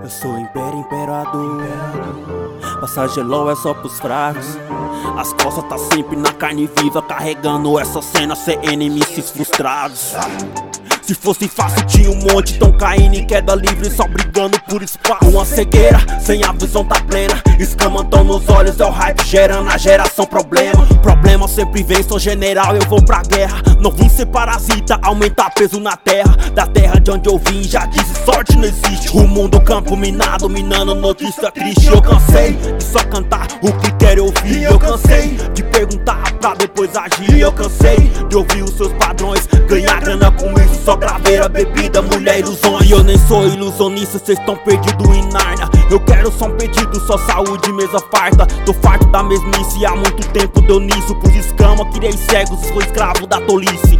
Eu sou imperador. Passagem LOL é só pros fracos. As costas tá sempre na carne viva, carregando essa cena, CNMCs frustrados. Se fosse fácil tinha um monte, tão caindo em queda livre, só brigando por espaço. Uma cegueira, sem a visão tá plena, escama tão nos olhos, é o hype gerando a geração problema. Problema sempre vem, sou general, eu vou pra guerra. Não vim ser parasita, aumentar peso na terra. Da terra de onde eu vim, já disse, sorte não existe. Rumo do campo minado, minando notícia triste. Eu cansei de só cantar o que quero ouvir. Eu cansei de perguntar pra depois agir. Eu cansei de ouvir os seus padrões, ganhar grana com isso, só graveira, bebida, mulher, ilusões. E eu nem sou ilusionista, cês tão perdidos em Nárnia. Eu quero só um pedido, só saúde, mesa farta. Tô farto da mesmice, há muito tempo deu nisso. Pus escama, criei cegos, sou escravo da tolice.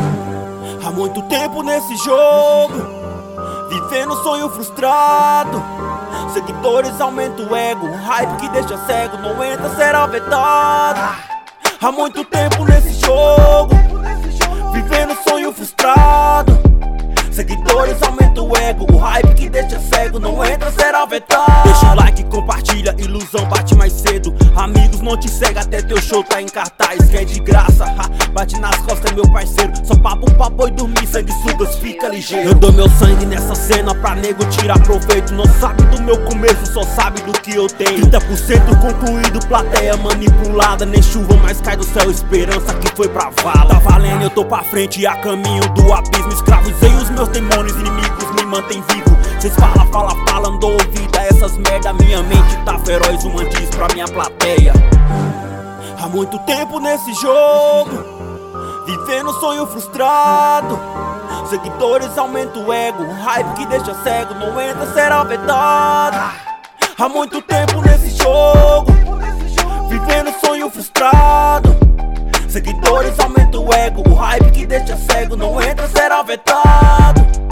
Há muito tempo nesse jogo, vivendo sonho frustrado. Seguidores aumenta o ego, um hype que deixa cego, não entra, será vetado. Há muito tempo nesse jogo, vivendo sonho frustrado. Seguidores aumenta o ego, o hype que deixa cego, não entra, será vetado. Deixa o like, compartilha, ilusão bate mais cedo. Amigos não te segue até teu show tá em cartaz, que é de graça, bate nas costas meu parceiro. Só papo e dormir, sanguessugas, fica ligeiro. Eu dou meu sangue nessa cena pra nego tirar proveito. Não sabe do meu começo, só sabe do que eu tenho. 30% concluído, plateia manipulada. Nem chuva mais cai do céu, esperança que foi pra vala. Tá valendo, eu tô pra frente a caminho do abismo. Escravizei os meus demônios, inimigos me mantém vivo. Cês falam, dou ouvida a essas merda. Minha mente tá feroz, uma diz pra minha plateia. Há muito tempo nesse jogo, vivendo sonho frustrado. Seguidores aumenta o ego, um hype que deixa cego, não entra, será vetado. Há muito tempo nesse jogo, vivendo sonho frustrado. Seguidores aumenta o ego, o hype que deixa cego, não entra, será vetado.